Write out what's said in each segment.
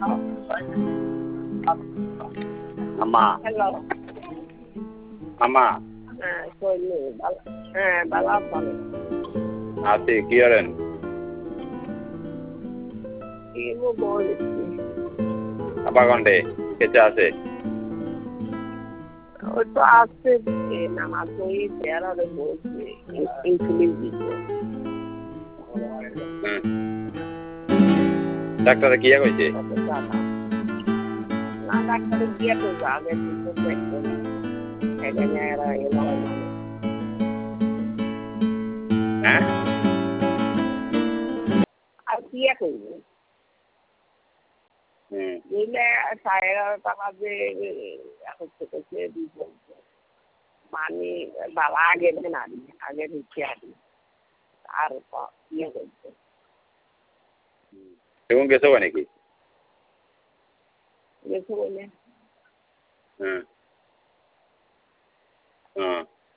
Ama. Hello. Ama. Köylü. Balasan. Ati কি করেন? Ibu বলেছি। আবা কন্ডে কেচে আছে? ওই তো আসছে নামাজ ওই চেয়ারে বলছে ইনসুলিন দিতে। ডাক্তারে কি কইছে? না ডাক্তারে গিয়ে তো আগে তো দেখতে এখানে এরা এলো হ্যাঁ আর কি করব দিলে 11:30 বাজে এখন থেকে দিব মানে বাবা আগে না আগে দিচ্ছি আর ইয়ে করছে এখন গেছো নাকি গেছে বলে হ্যাঁ হ্যাঁ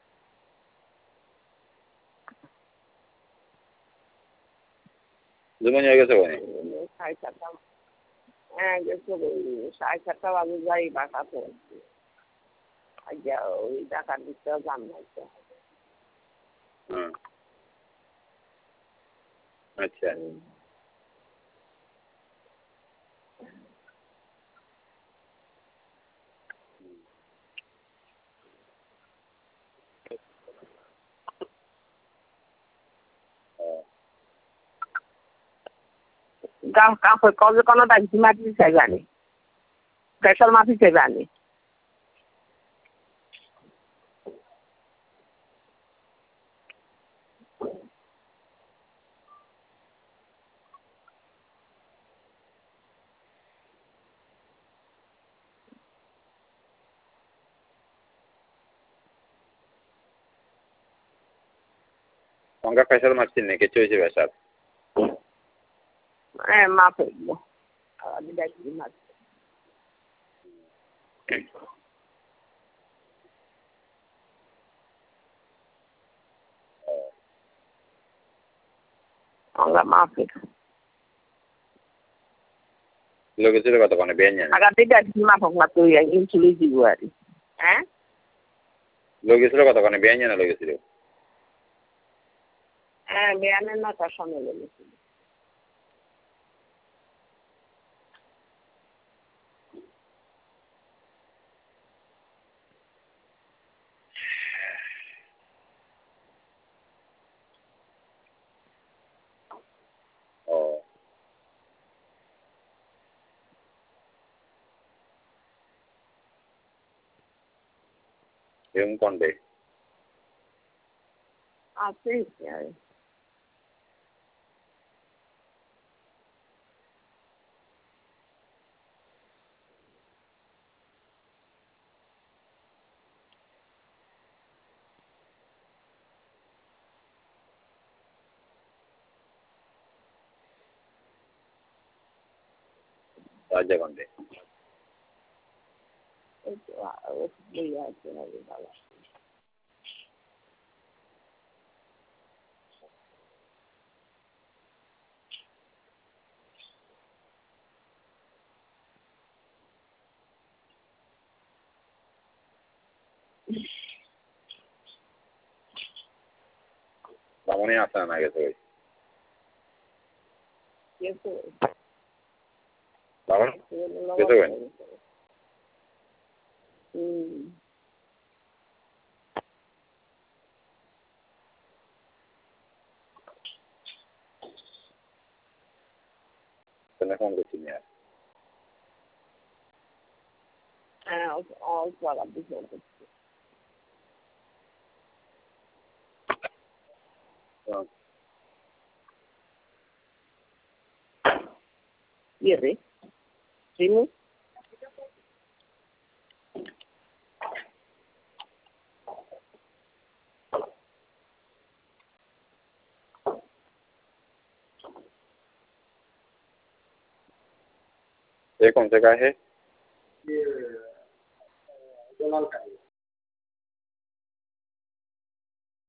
জমন হয়ে গেছে মানে 7:30 হ্যাঁ গেছে 7:30 বাজে যাই বাঁকাতে আজ ওই টাকা দিতে জানতে হ্যাঁ আচ্ছা কাপড় কবে কোনো ডাকি মাটি চাইবানি স্পেশাল মাটি চাইবানি অঙ্গা প্রেসার মারছেন নাকি চয়েছে প্রেসার হ্যাঁ মা ফেলবো আমি ডাকি মাটি অঙ্গা মা ফেলবো লোকে ছিল কতক্ষণে বেন জানে আগা থেকে ডাকি মা ফোক না তুই ইনসুলিন দিব আর হ্যাঁ লোকে ছিল কতক্ষণে বেন জানে লোকে ছিল হ্যাঁ বেয়ানের না তার সময় লেগেছিল ও এরকম কন্ডে আছে রাজ্য কন্ডে ওই আছে বাবা বামনে আসে না গেছে গেছে বামন গেছে কেন ফোন করছি না হ্যাঁ অল্প আলাপ বিষয় করছে ইয়ে রে রিমু ये कौन सा का है